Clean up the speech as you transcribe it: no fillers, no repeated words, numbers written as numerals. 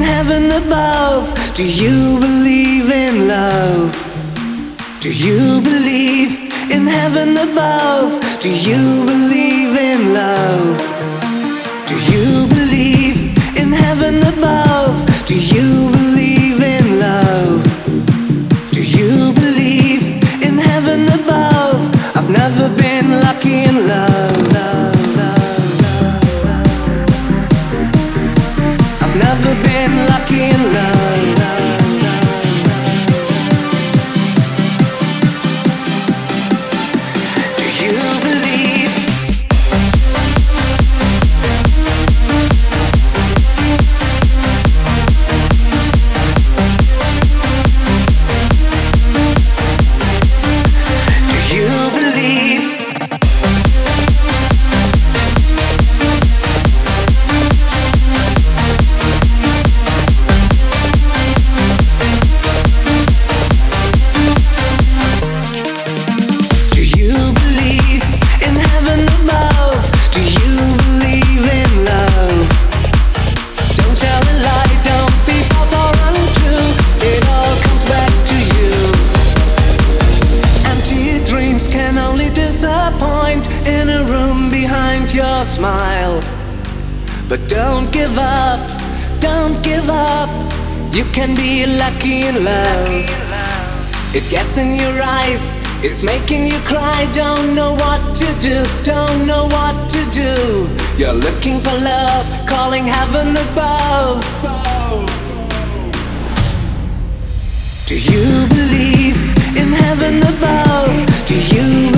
heaven above? Do you believe in love? Do you believe in heaven above? Do you believe in love? Do you believe in heaven above? Do you believe in love? Do you believe in heaven above? I've never been lucky in love. I've never been lucky in love. Do you believe? Do you believe? In a room behind your smile. But don't give up, don't give up. You can be lucky in love. It gets in your eyes, it's making you cry. Don't know what to do, don't know what to do. You're looking for love, calling heaven above. Do you believe in heaven above? Do you